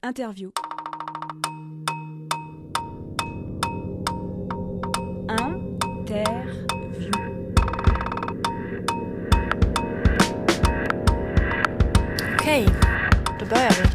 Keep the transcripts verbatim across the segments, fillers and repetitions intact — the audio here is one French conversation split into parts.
Interview. Interview. Okej, då börjar vi.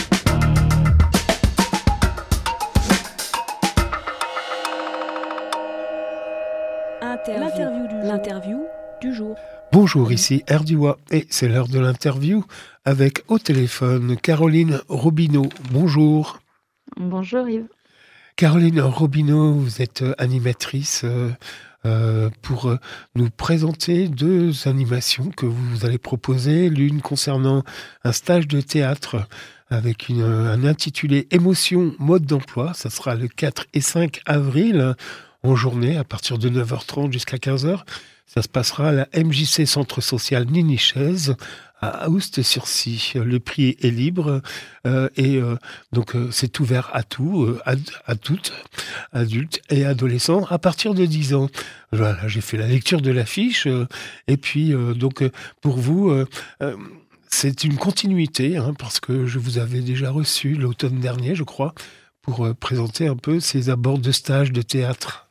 Interview. L'interview du jour. L'interview du jour. Bonjour, ici Erdiwa et c'est l'heure de l'interview avec au téléphone Caroline Robineau. Bonjour. Bonjour Yves. Caroline Robineau, vous êtes animatrice euh, euh, pour euh, nous présenter deux animations que vous allez proposer. L'une concernant un stage de théâtre avec une, un intitulé Émotion, mode d'emploi. Ça sera le quatre et cinq avril en journée à partir de neuf heures trente jusqu'à quinze heures. Ça se passera à la M J C Centre Social Ninichaise à Aoust-sur-Scie. Le prix est libre euh, et euh, donc euh, c'est ouvert à tout, euh, à, à toutes, adultes et adolescents à partir de dix ans. Voilà, j'ai fait la lecture de l'affiche euh, et puis euh, donc euh, pour vous, euh, euh, c'est une continuité hein, parce que je vous avais déjà reçu l'automne dernier, je crois, pour euh, présenter un peu ces abords de stage de théâtre.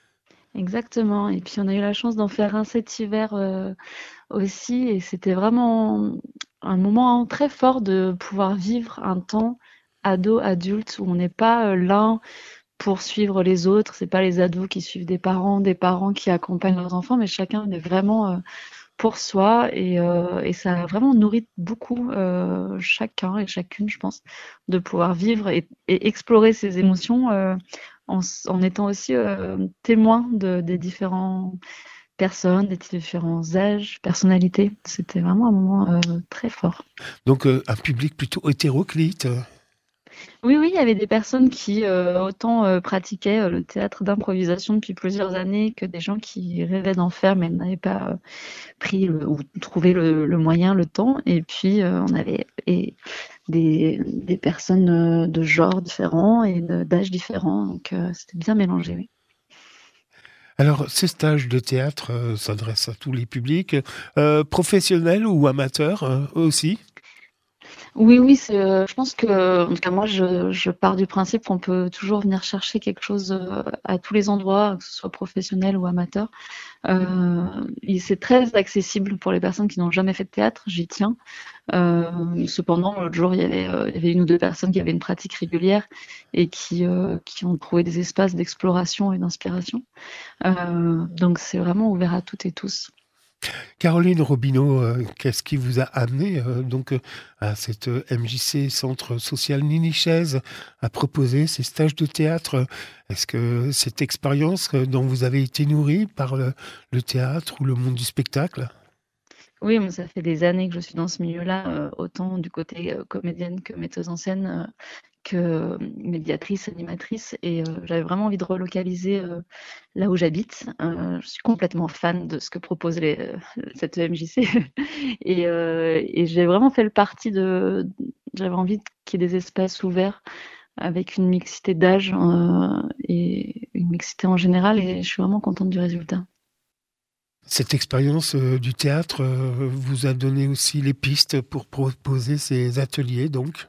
Exactement. Et puis on a eu la chance d'en faire un cet hiver euh, aussi. Et c'était vraiment un moment très fort de pouvoir vivre un temps ado-adulte où on n'est pas euh, l'un pour suivre les autres. C'est pas les ados qui suivent des parents, des parents qui accompagnent leurs enfants, mais chacun est vraiment euh, pour soi. Et, euh, et ça a vraiment nourri beaucoup euh, chacun et chacune, je pense, de pouvoir vivre et, et explorer ses émotions. Euh, En, en étant aussi euh, témoin de, des différentes personnes, des différents âges, personnalités. C'était vraiment un moment euh, très fort. Donc euh, un public plutôt hétéroclite. Oui, oui, il y avait des personnes qui euh, autant euh, pratiquaient euh, le théâtre d'improvisation depuis plusieurs années que des gens qui rêvaient d'en faire mais n'avaient pas euh, pris le, ou trouvé le, le moyen, le temps. Et puis euh, on avait et des, des personnes euh, de genres différents et de, d'âges différents. Donc euh, c'était bien mélangé, oui. Alors, ces stages de théâtre euh, s'adressent à tous les publics, euh, professionnels ou amateurs euh, aussi. Oui, oui, c'est, euh, je pense que, en tout cas, moi, je, je pars du principe qu'on peut toujours venir chercher quelque chose euh, à tous les endroits, que ce soit professionnel ou amateur. Euh, et c'est très accessible pour les personnes qui n'ont jamais fait de théâtre, j'y tiens. Euh, cependant, l'autre jour, il y avait, euh, il y avait une ou deux personnes qui avaient une pratique régulière et qui, euh, qui ont trouvé des espaces d'exploration et d'inspiration. Euh, donc, c'est vraiment ouvert à toutes et tous. Caroline Robineau, euh, qu'est-ce qui vous a amené euh, donc euh, à cette euh, M J C Centre Social Ninichaise à proposer ces stages de théâtre? Est-ce que cette expérience euh, dont vous avez été nourrie par le, le théâtre ou le monde du spectacle? Oui, moi, ça fait des années que je suis dans ce milieu-là, euh, autant du côté euh, comédienne que metteuse en scène, euh, que euh, médiatrice, animatrice. Et euh, j'avais vraiment envie de relocaliser euh, là où j'habite. Euh, je suis complètement fan de ce que propose les, euh, cette E M J C. et, euh, et j'ai vraiment fait le parti de... J'avais envie qu'il y ait des espaces ouverts avec une mixité d'âge euh, et une mixité en général. Et je suis vraiment contente du résultat. Cette expérience euh, du théâtre euh, vous a donné aussi les pistes pour proposer ces ateliers, donc?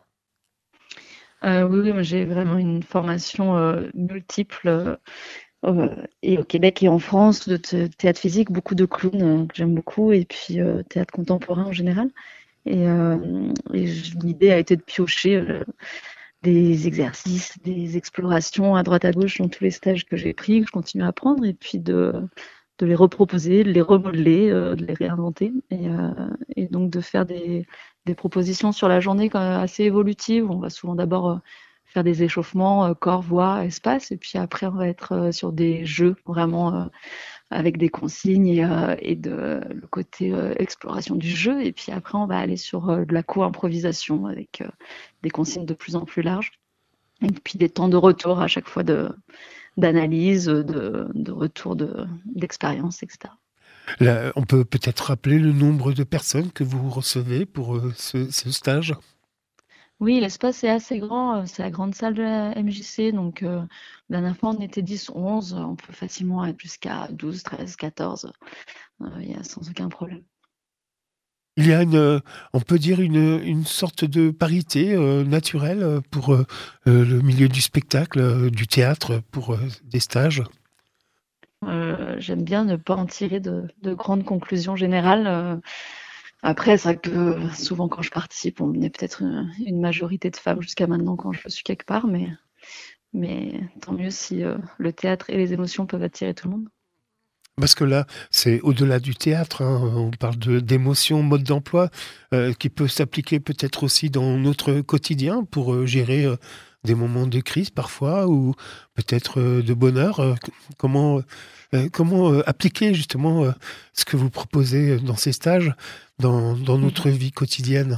Euh, oui, oui, moi j'ai vraiment une formation euh, multiple euh, euh, et au Québec et en France de th- théâtre physique, beaucoup de clowns euh, que j'aime beaucoup et puis euh, théâtre contemporain en général. Et, euh, et j- l'idée a été de piocher euh, des exercices, des explorations à droite à gauche dans tous les stages que j'ai pris, que je continue à prendre et puis de, de les reproposer, de les remodeler, euh, de les réinventer et, euh, et donc de faire des, des propositions sur la journée quand même assez évolutives. On va souvent d'abord euh, faire des échauffements, euh, corps, voix, espace, et puis après on va être euh, sur des jeux vraiment euh, avec des consignes et, euh, et de, le côté euh, exploration du jeu. Et puis après on va aller sur euh, de la co-improvisation avec euh, des consignes de plus en plus larges. Et puis des temps de retour à chaque fois de, d'analyse, de, de retour de, d'expérience, et cetera. Là, on peut peut-être rappeler le nombre de personnes que vous recevez pour euh, ce, ce stage? Oui, l'espace est assez grand, euh, c'est la grande salle de la M J C, donc euh, la dernière fois on était dix, onze, on peut facilement être jusqu'à douze, treize, quatorze, euh, il y a sans aucun problème. Il y a une, on peut dire une, une sorte de parité euh, naturelle pour euh, le milieu du spectacle, euh, du théâtre, pour euh, des stages. Euh, j'aime bien ne pas en tirer de, de grandes conclusions générales. Euh, après, c'est vrai que souvent quand je participe, on est peut-être une, une majorité de femmes jusqu'à maintenant quand je suis quelque part, mais, mais tant mieux si euh, le théâtre et les émotions peuvent attirer tout le monde. Parce que là, c'est au-delà du théâtre, hein, on parle de, d'émotions, mode d'emploi, euh, qui peut s'appliquer peut-être aussi dans notre quotidien pour euh, gérer euh, des moments de crise parfois, ou peut-être euh, de bonheur. Euh, comment euh, comment euh, appliquer justement euh, ce que vous proposez dans ces stages dans, dans notre vie quotidienne?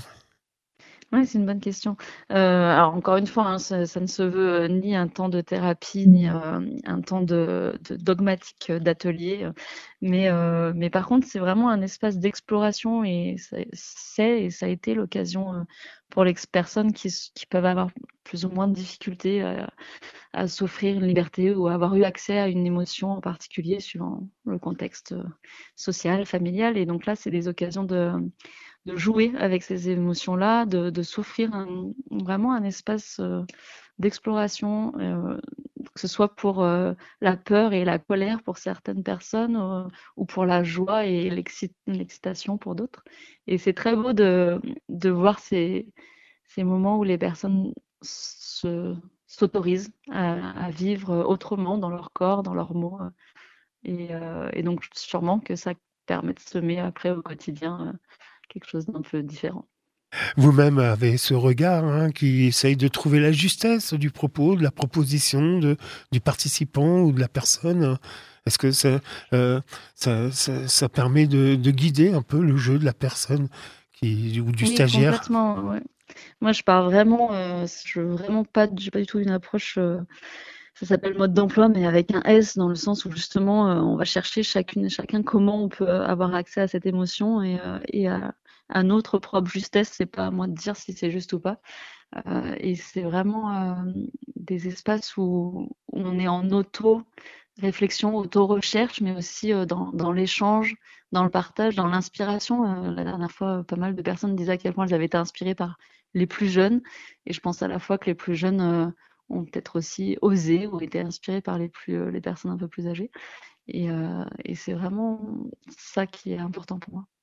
Oui, c'est une bonne question. Euh, alors encore une fois, hein, ça, ça ne se veut euh, ni un temps de thérapie, ni euh, un temps de, de dogmatique euh, d'atelier, euh, mais, euh, mais par contre, c'est vraiment un espace d'exploration et c'est c'est et ça a été l'occasion euh, pour les personnes qui, s- qui peuvent avoir plus ou moins de difficultés à, à s'offrir une liberté ou à avoir eu accès à une émotion en particulier suivant le contexte euh, social, familial. Et donc là, c'est des occasions de de jouer avec ces émotions-là, de, de s'offrir un- vraiment un espace euh, d'exploration, euh, que ce soit pour euh, la peur et la colère pour certaines personnes, euh, ou pour la joie et l'exci- l'excitation pour d'autres. Et c'est très beau de, de voir ces, ces moments où les personnes se, s'autorisent à, à vivre autrement dans leur corps, dans leurs mots. Et, euh, et donc sûrement que ça permet de semer après au quotidien euh, quelque chose d'un peu différent. Vous-même avez ce regard hein, qui essaye de trouver la justesse du propos, de la proposition, de, du participant ou de la personne. Est-ce que ça, euh, ça, ça, ça permet de, de guider un peu le jeu de la personne qui, ou du Oui, stagiaire? complètement, ouais. Moi, je pars vraiment, heu, je veux vraiment pas j'ai pas du tout une approche, heu, ça s'appelle mode d'emploi, mais avec un S, dans le sens où justement, heu, on va chercher chacune et chacun comment on peut avoir accès à cette émotion et heu et à à notre propre justesse. C'est pas à moi de dire si c'est juste ou pas. Heu et c'est vraiment, hem, des espaces où où on est en auto-réflexion, auto-recherche, mais aussi, heu, dans dans l'échange, dans le partage, dans l'inspiration. Heu, la dernière fois, pas mal de personnes disaient à quel point elles avaient été inspirées par les plus jeunes et je pense à la fois que les plus jeunes, heu, ont peut-être aussi osé ou été inspirés par les plus, heu, les personnes un peu plus âgées et heu et c'est vraiment ça qui est important pour moi.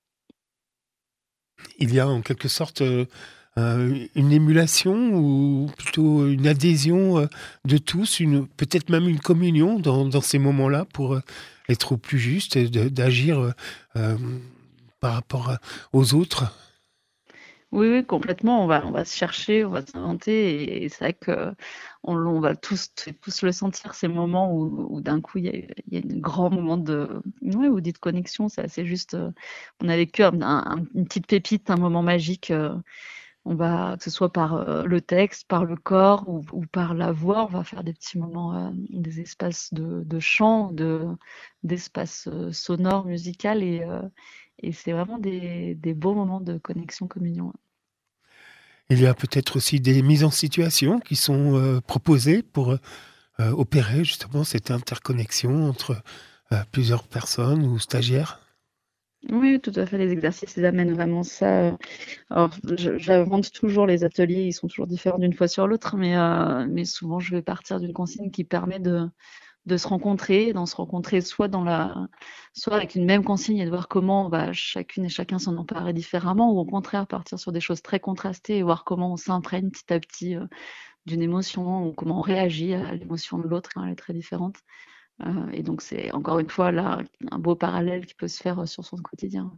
Il y a en quelque sorte euh, euh, une émulation ou plutôt une adhésion euh, de tous, une, peut-être même une communion dans, dans ces moments-là pour euh, être au plus juste et de- d'agir euh, euh, par rapport à- aux autres. Oui, oui, complètement. On va, on va se chercher, on va s'inventer. Et, et c'est vrai que on, on va tous, tous le sentir, ces moments où, où d'un coup, il y a, il y a un grand moment de, ouais, ou dit de connexion. C'est assez juste. euh, On a vécu un- un- une petite pépite, un moment magique. euh, On va, que ce soit par euh, le texte, par le corps ou, ou par la voix, on va faire des petits moments, euh, des espaces de, de chant, de, d'espaces euh, sonores, musicaux. Et, euh, et c'est vraiment des, des beaux moments de connexion, communion. Il y a peut-être aussi des mises en situation qui sont euh, proposées pour euh, opérer justement cette interconnexion entre euh, plusieurs personnes ou stagiaires. Oui, tout à fait, les exercices, ils amènent vraiment ça. euh. Alors, je- j'invente toujours les ateliers, ils sont toujours différents d'une fois sur l'autre, mais, euh, mais souvent, je vais partir d'une consigne qui permet de, de se rencontrer, d'en se rencontrer soit dans la, soit avec une même consigne et de voir comment on va chacune et chacun s'en emparer différemment, ou au contraire, partir sur des choses très contrastées et voir comment on s'imprègne petit à petit euh, d'une émotion, ou comment on réagit à l'émotion de l'autre quand elle est très différente. Euh, et donc, c'est encore une fois là un beau parallèle qui peut se faire euh, sur son quotidien.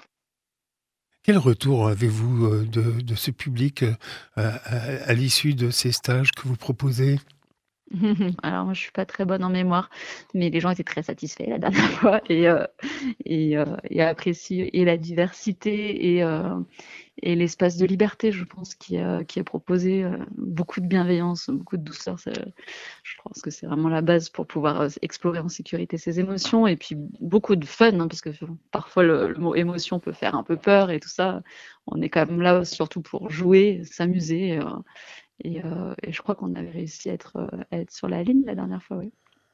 Quel retour avez-vous euh, de, de ce public euh, à, à- à l'issue de ces stages que vous proposez? Alors moi, je suis pas très bonne en mémoire, mais les gens étaient très satisfaits la dernière fois et, euh, et, euh, et apprécient et la diversité et, euh, et l'espace de liberté, je pense, qui, euh, qui est proposé. euh, beaucoup de bienveillance, beaucoup de douceur. ça- je pense que c'est vraiment la base pour pouvoir euh, explorer en sécurité ses émotions et puis beaucoup de fun, hein, parce que bon, parfois le, le mot émotion peut faire un peu peur et tout ça. On est quand même là surtout pour jouer, s'amuser. euh, et, euh, et je crois qu'on avait réussi à être, euh, à être sur la ligne la dernière fois, oui.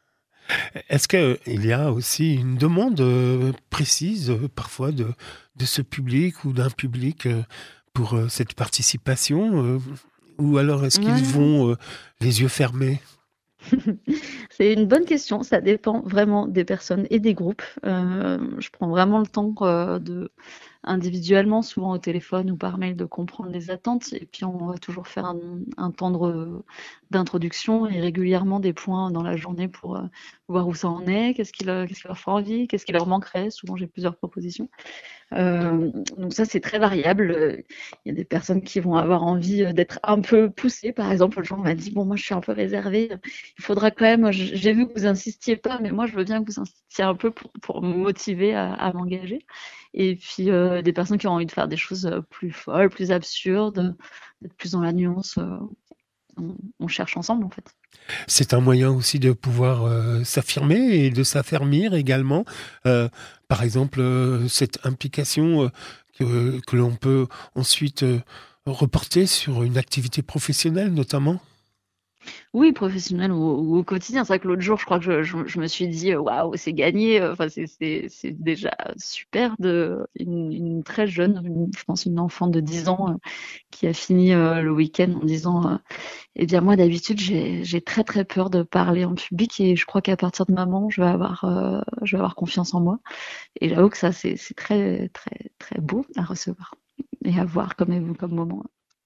Est-ce qu'il y a aussi une demande euh, précise euh, parfois de, de ce public ou d'un public euh, pour euh, cette participation euh, ou alors est-ce qu'ils Ouais. vont euh, les yeux fermés? C'est une bonne question, ça dépend vraiment des personnes et des groupes. Euh, je prends vraiment le temps euh, de individuellement, souvent au téléphone ou par mail, de comprendre les attentes. Et puis on va toujours faire un, un temps de- d'introduction et régulièrement des points dans la journée pour euh, voir où ça en est, qu'est-ce qui, leur- qu'est-ce qui leur fait envie, qu'est-ce qui leur manquerait. Souvent j'ai plusieurs propositions. Euh, donc ça, c'est très variable. Euh, Il y a des personnes qui vont avoir envie euh, d'être un peu poussées. Par exemple, le jour, on m'a dit, bon, moi, je suis un peu réservée. Il faudra quand même, j- j'ai vu que vous insistiez pas, mais moi, je veux bien que vous insistiez un peu pour, pour me motiver à, à m'engager. Et puis, euh, des personnes qui ont envie de faire des choses euh, plus folles, plus absurdes, d'être plus dans la nuance. euh, on, on cherche ensemble, en fait. C'est un moyen aussi de pouvoir euh, s'affirmer et de s'affermir également. Euh, par exemple, euh, cette implication euh, que, que l'on peut ensuite euh, reporter sur une activité professionnelle notamment. Oui, professionnel ou, ou au quotidien. C'est vrai que l'autre jour, je crois que je, je- je me suis dit, euh, waouh, c'est gagné. Enfin, c'est c'est- c'est déjà super de une, une très jeune, une- je pense une enfant de dix ans euh, qui a fini euh, le week-end en disant, euh, eh bien moi d'habitude j'ai j'ai très très peur de parler en public et je crois qu'à partir de maman, je vais avoir euh, je vais avoir confiance en moi. Et j'avoue que ça c'est c'est très très très beau à recevoir et à voir comme comme moment.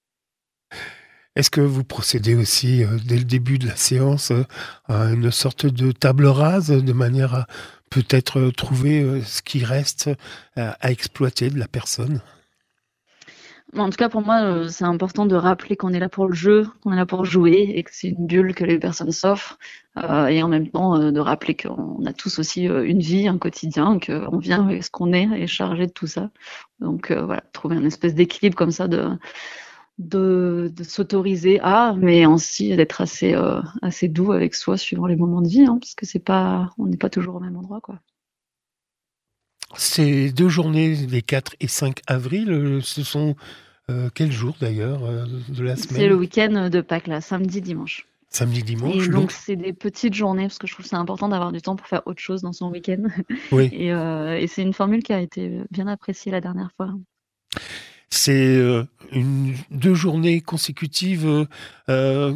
Est-ce que vous procédez aussi, euh, dès le début de la séance, euh, à une sorte de table rase, de manière à peut-être euh, trouver euh, ce qui reste euh, à exploiter de la personne? Mais en tout cas, pour moi, euh, c'est important de rappeler qu'on est là pour le jeu, qu'on est là pour jouer et que c'est une bulle que les personnes s'offrent. Euh, et en même temps, euh, de rappeler qu'on a tous aussi euh, une vie, un quotidien, qu'on vient avec ce qu'on est et chargé de tout ça. Donc euh, voilà, trouver un espèce d'équilibre comme ça de, de, de s'autoriser à, mais aussi d'être assez, euh, assez doux avec soi suivant les moments de vie, hein, parce que c'est pas, on n'est pas toujours au même endroit, quoi. Ces deux journées, les quatre et cinq avril, euh, ce sont euh, quels jours d'ailleurs euh, de la C'est le semaine? week-end de Pâques, là, samedi, dimanche. Samedi, Et dimanche, donc, donc? c'est des petites journées, parce que je trouve que c'est important d'avoir du temps pour faire autre chose dans son week-end. Oui. Et, euh, et c'est une formule qui a été bien appréciée la dernière fois. C'est euh, une, deux journées consécutives, euh, euh,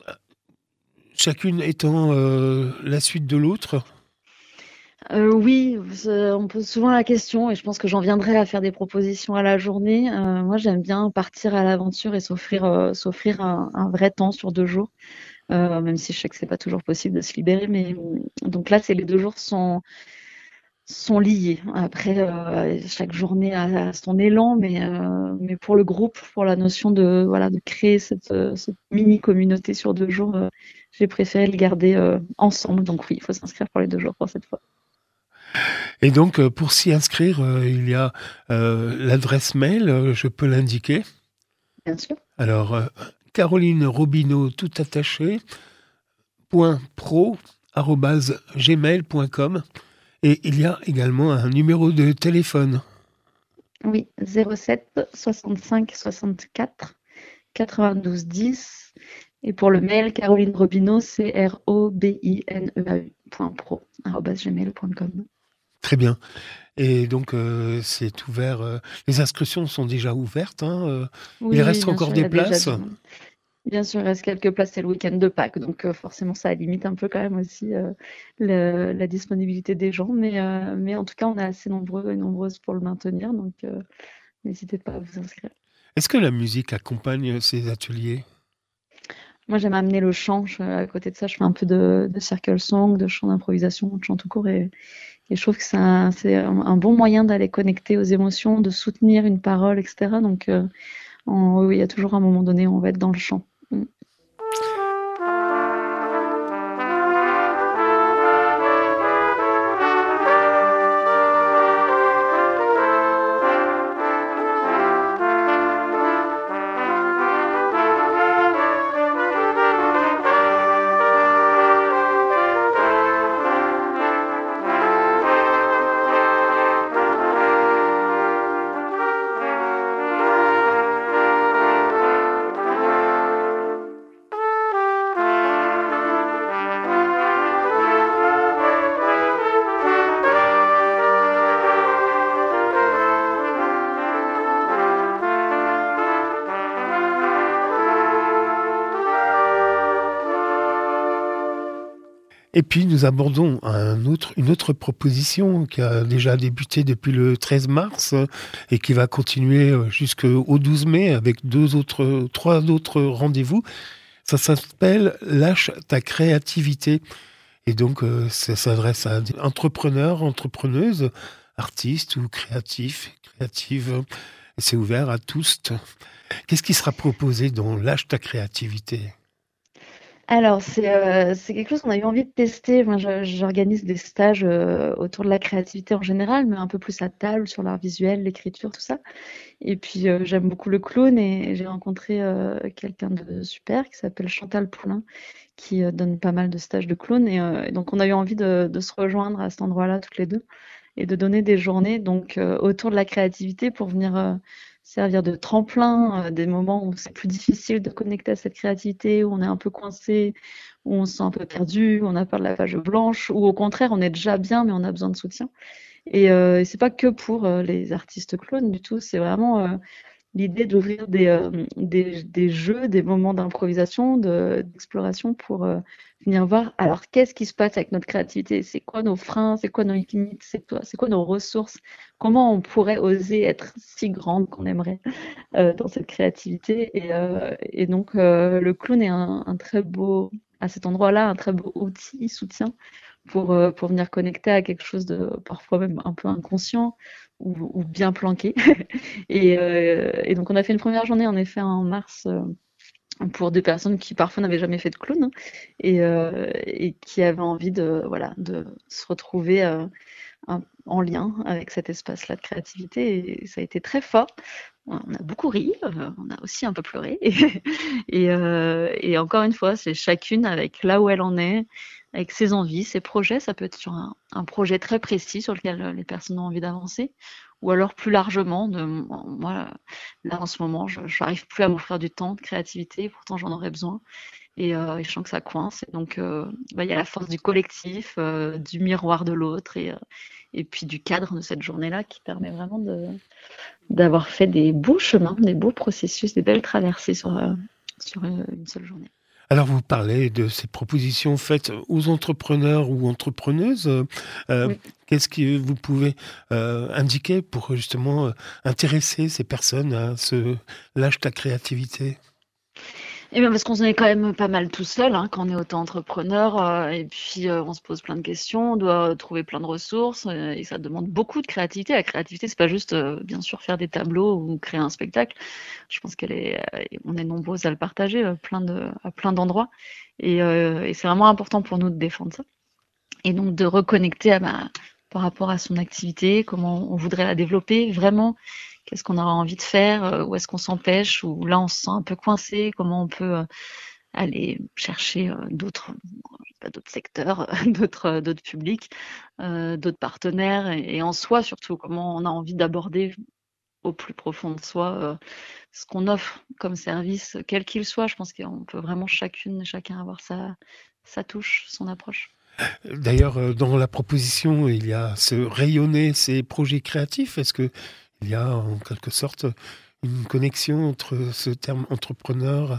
chacune étant euh, la suite de l'autre. Euh, oui, c'est- on pose souvent la question, et je pense que j'en viendrai à faire des propositions à la journée. Euh, moi, j'aime bien partir à l'aventure et s'offrir euh, s'offrir un, un vrai temps sur deux jours, euh, même si je sais que c'est pas toujours possible de se libérer. Mais euh, donc là, c'est les deux jours sont sont liés. Après, euh, chaque journée a, a son élan, mais, euh, mais pour le groupe, pour la notion de, voilà, de créer cette, euh, cette mini communauté sur deux jours, euh, j'ai préféré le garder euh, ensemble. Donc oui, il faut s'inscrire pour les deux jours pour cette fois. Et donc, euh, pour s'y inscrire, euh, il y a euh, l'adresse mail, euh, je peux l'indiquer. Bien sûr. Alors, euh, Caroline Robineau, tout attaché, point pro, arobase gmail point com. Et il y a également un numéro de téléphone. Oui, zéro sept soixante-cinq soixante-quatre quatre-vingt-douze dix. Et pour le mail, Caroline Robineau, c'est R O B I N E A U, point pro, arobase gmail point com. Très bien. Et donc, euh, c'est ouvert. euh, les inscriptions sont déjà ouvertes. Hein, euh, il Oui, oui, reste bien encore sûr, il y des a déjà places. du monde. Bien sûr, il reste quelques places, c'est le week-end de Pâques, donc euh, forcément ça limite un peu quand même aussi euh, le- la disponibilité des gens, mais, euh, mais en tout cas on est assez nombreux et nombreuses pour le maintenir, donc euh, n'hésitez pas à vous inscrire. Est-ce que la musique accompagne ces ateliers? Moi j'aime amener le chant, je- à côté de ça je fais un peu de, de circle song, de chant d'improvisation, de chant tout court, et, et je trouve que c'est un, c'est un, un bon moyen d'aller connecter aux émotions, de soutenir une parole, et cetera. Donc euh, en- oui, oui, il y a toujours un moment donné où on va être dans le chant. Mm. Et puis nous abordons un autre, une autre proposition qui a déjà débuté depuis le treize mars et qui va continuer jusqu'au douze mai avec deux autres, trois autres rendez-vous. Ça s'appelle « Lâche ta créativité ». Et donc ça s'adresse à des entrepreneurs, entrepreneuses, artistes ou créatifs, créatives. C'est ouvert à tous. Qu'est-ce qui sera proposé dans « Lâche ta créativité » ? Alors, c'est euh, c'est quelque chose qu'on a eu envie de tester. Moi, je- j'organise des stages euh, autour de la créativité en général, mais un peu plus à table, sur l'art visuel, l'écriture, tout ça. Et puis, euh, j'aime beaucoup le clown et j'ai rencontré euh, quelqu'un de super qui s'appelle Chantal Poulain, qui euh, donne pas mal de stages de clown. Et, euh, et donc, on a eu envie de, de se rejoindre à cet endroit-là, toutes les deux, et de donner des journées donc euh, autour de la créativité pour venir euh, servir de tremplin, euh, des moments où c'est plus difficile de connecter à cette créativité, où on est un peu coincé, où on se sent un peu perdu, où on a peur de la page blanche, ou au contraire, on est déjà bien, mais on a besoin de soutien. Et, euh, et c'est pas que pour euh, les artistes clowns du tout, c'est vraiment euh, l'idée d'ouvrir des, euh, des, des jeux, des moments d'improvisation, de- d'exploration pour euh, venir voir, alors qu'est-ce qui se passe avec notre créativité? C'est quoi nos freins? C'est quoi nos limites? C'est quoi, c'est quoi nos ressources? Comment on pourrait oser être si grande qu'on aimerait euh, dans cette créativité? Et, euh, et donc, euh, le clown est un, un très beau, à cet endroit-là, un très beau outil, soutien pour, euh, pour venir connecter à quelque chose de parfois même un peu inconscient ou, ou bien planqué. Et, euh, et donc, on a fait une première journée, en effet, en mars, euh, pour des personnes qui parfois n'avaient jamais fait de clown, hein, et, euh, et qui avaient envie de, voilà, de se retrouver euh, un- en lien avec cet espace-là de créativité. Et ça a été très fort. On a beaucoup ri, euh, on a aussi un peu pleuré. Et, euh, et encore une fois, c'est chacune avec là où elle en est, avec ses envies, ses projets. Ça peut être sur un, un projet très précis sur lequel euh, les personnes ont envie d'avancer, ou alors plus largement. De, moi, là en ce moment, je n'arrive plus à m'offrir du temps de créativité, pourtant j'en aurais besoin. Et, euh, et je sens que ça coince. Et donc, euh, bah, il y a la force du collectif, euh, du miroir de l'autre, et, euh, et puis du cadre de cette journée-là qui permet vraiment de, d'avoir fait des beaux chemins, des beaux processus, des belles traversées sur, euh, sur euh, une seule journée. Alors, vous parlez de ces propositions faites aux entrepreneurs ou entrepreneuses. Euh, Oui. Qu'est-ce que vous pouvez euh, indiquer pour justement euh, intéresser ces personnes à ce lâche ta créativité? Et bien parce qu'on est quand même pas mal tout seul hein, quand on est auto-entrepreneur euh, et puis euh, on se pose plein de questions, on doit trouver plein de ressources euh, et ça demande beaucoup de créativité. La créativité, c'est pas juste euh, bien sûr faire des tableaux ou créer un spectacle. Je pense qu'elle est, euh, on est nombreux à le partager euh, plein de, à plein d'endroits et, euh, et c'est vraiment important pour nous de défendre ça et donc de reconnecter à, bah, par rapport à son activité, comment on voudrait la développer vraiment. Qu'est-ce qu'on aura envie de faire? euh, Où est-ce qu'on s'empêche? Ou là, on se sent un peu coincé? Comment on peut euh, aller chercher euh, d'autres, je sais pas, d'autres secteurs, d'autres, euh, d'autres publics, euh, d'autres partenaires et, et en soi surtout, comment on a envie d'aborder au plus profond de soi euh, ce qu'on offre comme service, quel qu'il soit. Je pense qu'on peut vraiment chacune, chacun avoir sa, sa touche, son approche. D'ailleurs, euh, dans la proposition, il y a ce rayonner ces projets créatifs. Est-ce que il y a en quelque sorte une connexion entre ce terme entrepreneur,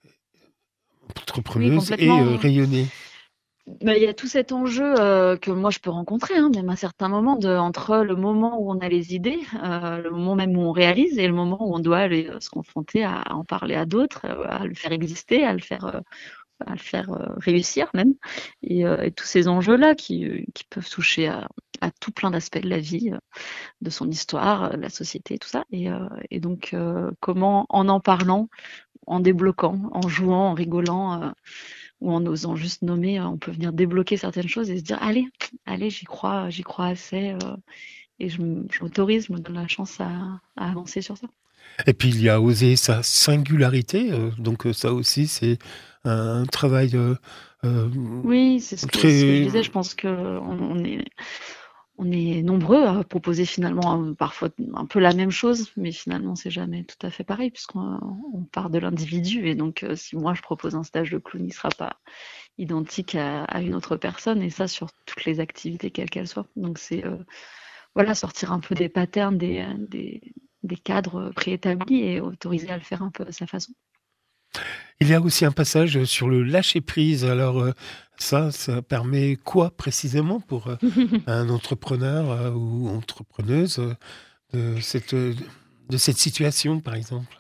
Oui, entrepreneuse et euh, complètement. rayonner? Bah, il y a tout cet enjeu euh, que moi je peux rencontrer, hein, même à certains moments, de, entre le moment où on a les idées, euh, le moment même où on réalise, et le moment où on doit aller euh, se confronter à, à en parler à d'autres, euh, à le faire exister, à le faire, euh, à le faire euh, réussir même. Et, euh, et tous ces enjeux-là qui, euh, qui peuvent toucher à, à tout plein d'aspects de la vie, euh, de son histoire, euh, de la société, tout ça. Et, euh, et donc, euh, comment, en en parlant, en débloquant, en jouant, en rigolant, euh, ou en osant juste nommer, euh, on peut venir débloquer certaines choses et se dire allez, allez, j'y crois, j'y crois assez, euh, et je, m- je m'autorise, je me donne la chance à, à avancer sur ça. Et puis il y a oser sa singularité, euh, donc euh, ça aussi c'est un, un travail euh, euh, Oui, c'est ce que, ce que je très... disais. Je pense que on, on est, on est nombreux à proposer finalement euh, parfois un peu la même chose, mais finalement c'est jamais tout à fait pareil puisqu'on on part de l'individu. Et donc, euh, si moi je propose un stage de clown, il sera pas identique à, à une autre personne, et ça sur toutes les activités quelles qu'elles soient. Donc c'est euh, voilà, sortir un peu des patterns, des, des, des cadres préétablis et autoriser à le faire un peu à sa façon. Il y a aussi un passage sur le lâcher-prise. Alors, euh, ça, ça permet quoi précisément pour euh, un entrepreneur euh, ou entrepreneuse euh, de cette, euh, de cette situation, par exemple?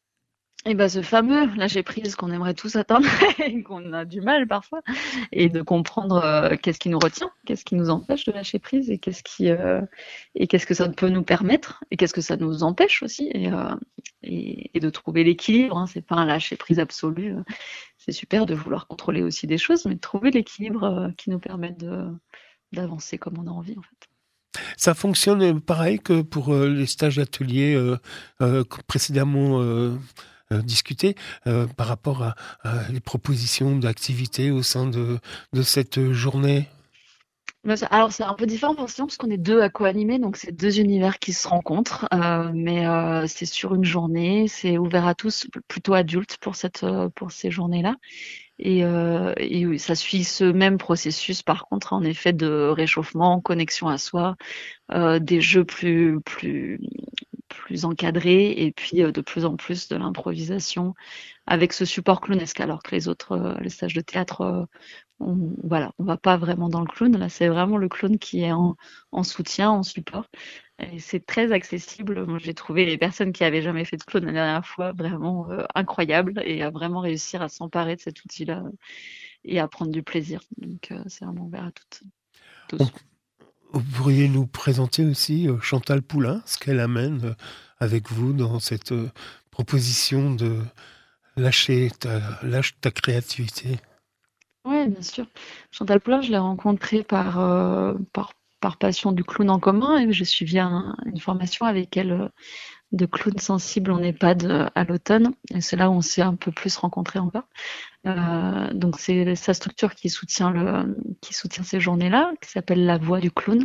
Et bah, ce fameux lâcher prise qu'on aimerait tous atteindre et qu'on a du mal parfois, et de comprendre euh, qu'est-ce qui nous retient, qu'est-ce qui nous empêche de lâcher prise, et qu'est-ce qui euh, et qu'est-ce que ça peut nous permettre, et qu'est-ce que ça nous empêche aussi, et, euh, et, et de trouver l'équilibre. Hein. C'est pas un lâcher prise absolu. euh. C'est super de vouloir contrôler aussi des choses, mais de trouver l'équilibre euh, qui nous permette de d'avancer comme on a envie en fait. Ça fonctionne euh, pareil que pour euh, les stages d'atelier euh, euh, précédemment euh, euh, discutés euh, par rapport à, à les propositions d'activités au sein de, de cette journée. Mais c'est- Alors c'est un peu différent forcément parce qu'on est deux à co-animer, donc c'est deux univers qui se rencontrent, euh, mais euh, c'est sur une journée, c'est ouvert à tous, plutôt adultes pour cette euh, pour ces journées-là. Et, euh, et oui, ça suit ce même processus, par contre, en effet, de réchauffement, connexion à soi, euh, des jeux plus, plus, plus encadrés, et puis euh, de plus en plus de l'improvisation avec ce support clownesque, alors que les autres, euh, les stages de théâtre, euh, on, voilà, on va pas vraiment dans le clown. Là, c'est vraiment le clown qui est en, en soutien, en support. Et c'est très accessible. Moi, j'ai trouvé les personnes qui avaient jamais fait de clown la dernière fois vraiment euh, incroyables, et à vraiment réussir à s'emparer de cet outil-là euh, et à prendre du plaisir. Donc, euh, c'est vraiment ouvert à toutes, On- tous. Vous pourriez nous présenter aussi euh, Chantal Poulain, ce qu'elle amène euh, avec vous dans cette euh, proposition de lâcher ta, lâche ta créativité. Oui, bien sûr. Chantal Poulain, je l'ai rencontrée par, euh, par, par passion du clown en commun, et j'ai suivi un- une formation avec elle euh, de clown sensible en EHPAD euh, à l'automne. Et c'est là où on s'est un peu plus rencontrés encore. Euh, donc c'est sa structure qui soutient le, qui soutient ces journées-là, qui s'appelle La Voix du Clown.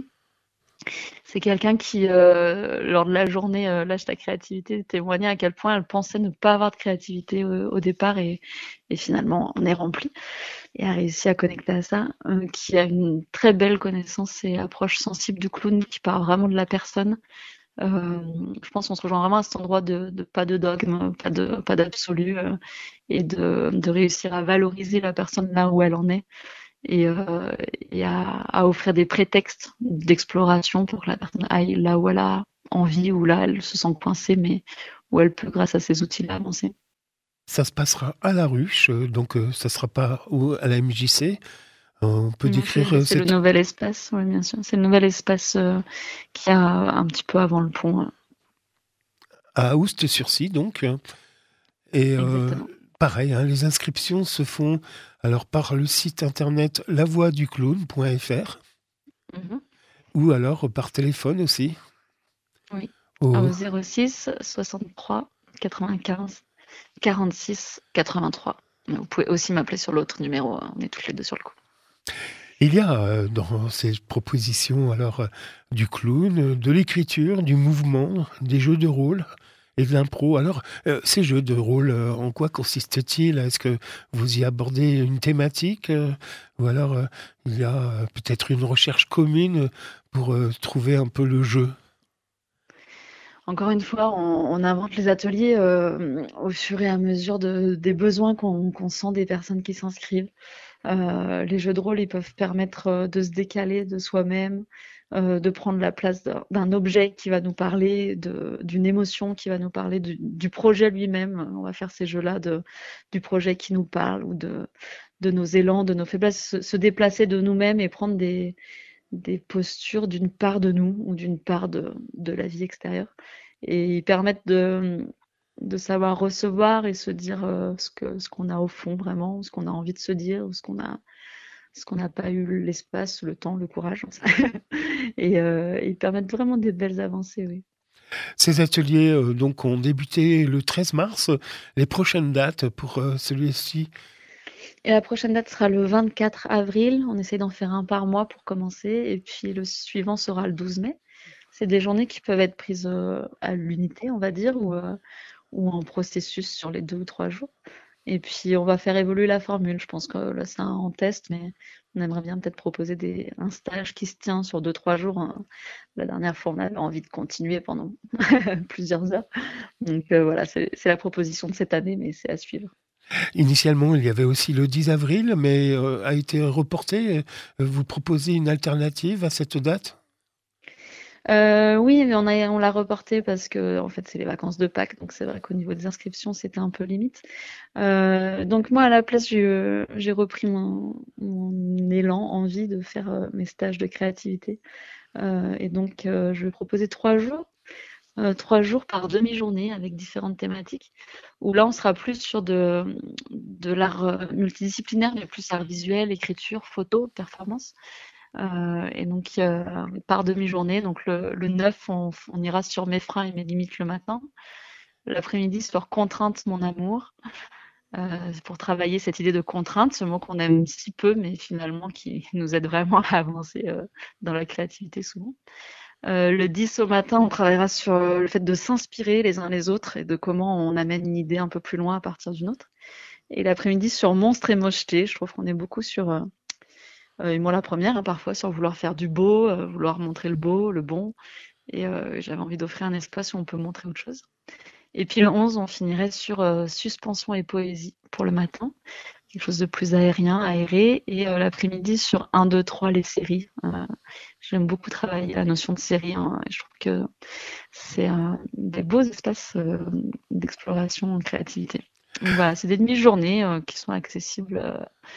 C'est quelqu'un qui, euh, lors de la journée euh, Lâche ta créativité, témoignait à quel point elle pensait ne pas avoir de créativité au, au départ, et, et finalement on est rempli, et a réussi à connecter à ça, euh, qui a une très belle connaissance et approche sensible du clown, qui part vraiment de la personne. Euh, je pense qu'on se rejoint vraiment à cet endroit de, de pas de dogme, pas de pas d'absolu, euh, et de, de réussir à valoriser la personne là où elle en est, et, euh, et à, à offrir des prétextes d'exploration pour que la personne aille là où elle a envie, ou là elle se sent coincée, mais où elle peut, grâce à ces outils-là, avancer. Ça se passera à la Ruche, euh, donc euh, ça ne sera pas au- à la M J C. Euh, on peut Non, décrire c'est euh, c'est le cette... nouvel espace, oui, bien sûr. C'est le nouvel espace euh, qu'il y a un petit peu avant le pont. euh, à Oust-sur-Cy, donc. Et euh, Exactement. pareil, hein, les inscriptions se font alors par le site internet la voix du clown point f r Mhm. ou alors par téléphone aussi. Oui. Au... Au zéro six soixante-trois quatre-vingt-quinze quarante-six quatre-vingt-trois. Vous pouvez aussi m'appeler sur l'autre numéro, hein, on est toutes les deux sur le coup. Il y a euh, dans ces propositions alors euh, du clown, euh, de l'écriture, du mouvement, des jeux de rôle et de l'impro. Alors, euh, ces jeux de rôle, euh, en quoi consistent-ils? Est-ce que vous y abordez une thématique euh, ou alors euh, il y a euh, peut-être une recherche commune pour euh, trouver un peu le jeu? Encore une fois, on, on invente les ateliers euh, au fur et à mesure de, des besoins qu'on qu'on sent des personnes qui s'inscrivent. Euh, les jeux de rôle, ils peuvent permettre euh, de se décaler de soi-même, euh, de prendre la place d'un d'un objet qui va nous parler, de- d'une émotion qui va nous parler, du, du projet lui-même. On va faire ces jeux-là de, du projet qui nous parle, ou de, de nos élans, de nos faiblesses, se, se déplacer de nous-mêmes et prendre des, des postures d'une part de nous, ou d'une part de, de la vie extérieure. Et ils permettent de, de savoir recevoir et se dire euh, ce que, ce qu'on a au fond vraiment, ce qu'on a envie de se dire, ou ce qu'on a, ce qu'on n'a pas eu l'espace, le temps, le courage. Et euh, ils permettent vraiment des belles avancées, oui. Ces ateliers euh, donc ont débuté le treize mars. Les prochaines dates pour euh, celui-ci? Et la prochaine date sera le vingt-quatre avril. On essaie d'en faire un par mois pour commencer. Et puis le suivant sera le douze mai. C'est des journées qui peuvent être prises euh, à l'unité, on va dire, ou, euh, ou en processus sur les deux ou trois jours. Et puis on va faire évoluer la formule. Je pense que là c'est un en test, mais on aimerait bien peut-être proposer des, un stage qui se tient sur deux trois jours. Hein. La dernière fois, on avait envie de continuer pendant plusieurs heures. Donc euh, voilà, c'est c'est la proposition de cette année, mais c'est à suivre. Initialement, il y avait aussi le dix avril, mais euh, a été reporté. Vous proposez une alternative à cette date? Euh, oui, mais on a, on l'a reporté parce que en fait c'est les vacances de Pâques, donc c'est vrai qu'au niveau des inscriptions c'était un peu limite. Euh, donc moi à la place j'ai, j'ai repris mon, mon élan, envie de faire euh, mes stages de créativité. Euh, et donc euh, je vais proposer trois jours, euh, trois jours par demi-journée avec différentes thématiques. Où là on sera plus sur de, de l'art euh, multidisciplinaire, mais plus art visuel, écriture, photo, performance. Euh, et donc, euh, par demi-journée, donc le, le neuf, on, on ira sur mes freins et mes limites le matin. L'après-midi, sur contrainte, mon amour, euh, pour travailler cette idée de contrainte, ce mot qu'on aime si peu, mais finalement qui nous aide vraiment à avancer euh, dans la créativité souvent. Euh, le dix au matin, on travaillera sur le fait de s'inspirer les uns les autres et de comment on amène une idée un peu plus loin à partir d'une autre. Et l'après-midi, sur monstre et mocheté, je trouve qu'on est beaucoup sur... Euh, Euh, et moi, la première, hein, parfois, sur vouloir faire du beau, euh, vouloir montrer le beau, le bon. Et euh, j'avais envie d'offrir un espace où on peut montrer autre chose. Et puis le onze, on finirait sur euh, suspension et poésie pour le matin. Quelque chose de plus aérien, aéré. Et euh, l'après-midi, sur un, deux, trois, les séries. Euh, j'aime beaucoup travailler la notion de série. Hein, et je trouve que c'est euh, des beaux espaces euh, d'exploration, de créativité. Donc voilà, c'est des demi-journées euh, qui sont accessibles. Euh,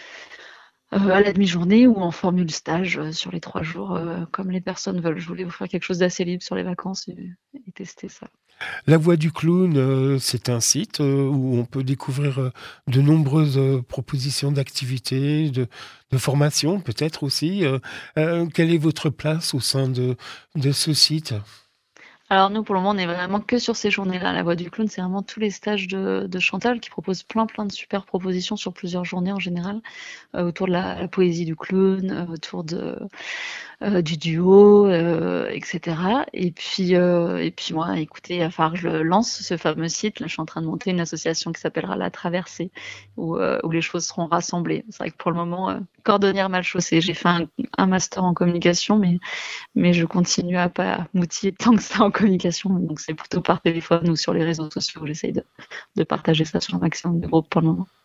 Euh, à la demi-journée ou en formule stage euh, sur les trois jours, euh, comme les personnes veulent. Je voulais vous faire quelque chose d'assez libre sur les vacances et, et tester ça. La Voix du Clown, euh, c'est un site euh, où on peut découvrir euh, de nombreuses euh, propositions d'activités, de, de formations peut-être aussi. Euh, euh, quelle est votre place au sein de, de ce site? Alors nous, pour le moment, on est vraiment que sur ces journées-là. La Voix du Clown, c'est vraiment tous les stages de, de Chantal qui propose plein plein de super propositions sur plusieurs journées en général, euh, autour de la, la poésie du clown, euh, autour de euh, du duo, euh, et cetera. Et puis, euh, et puis moi, écoutez, il va falloir que je lance ce fameux site. Là, je suis en train de monter une association qui s'appellera La Traversée, où, euh, où les choses seront rassemblées. C'est vrai que pour le moment, euh, cordonnière mal chaussée. J'ai fait un, un master en communication, mais, mais je continue à pas m'outiller tant que ça en communication. Donc c'est plutôt par téléphone ou sur les réseaux sociaux où j'essaye de, de partager ça sur un maximum de groupes pour le moment.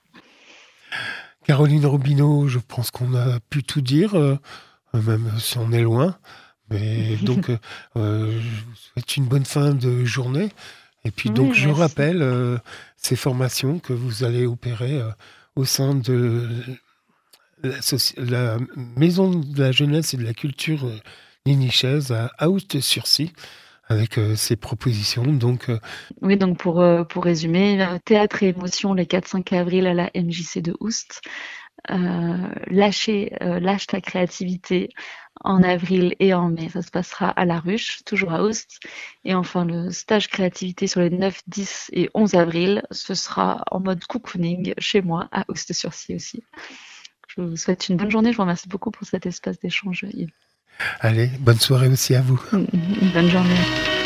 Caroline Robineau, je pense qu'on a pu tout dire. Euh, même si on est loin. Mais donc, euh, je vous souhaite une bonne fin de journée. Et puis, donc, oui, je rappelle euh, ces formations que vous allez opérer euh, au sein de la, la Maison de la Jeunesse et de la Culture euh, Ninichaise à Aoust-sur-Scie, avec euh, ces propositions. Donc, euh... Oui, donc pour, euh, pour résumer, théâtre et émotion les quatre cinq avril à la M J C de Oust. Euh, lâcher, euh, lâche ta créativité en avril et en mai, ça se passera à La Ruche, toujours à Oust. Et enfin, le stage créativité sur les neuf, dix et onze avril, ce sera en mode cocooning chez moi à Oust-sur-Scie aussi. Je vous souhaite une bonne journée, je vous remercie beaucoup pour cet espace d'échange, Yves. Allez, bonne soirée aussi à vous. Bonne journée.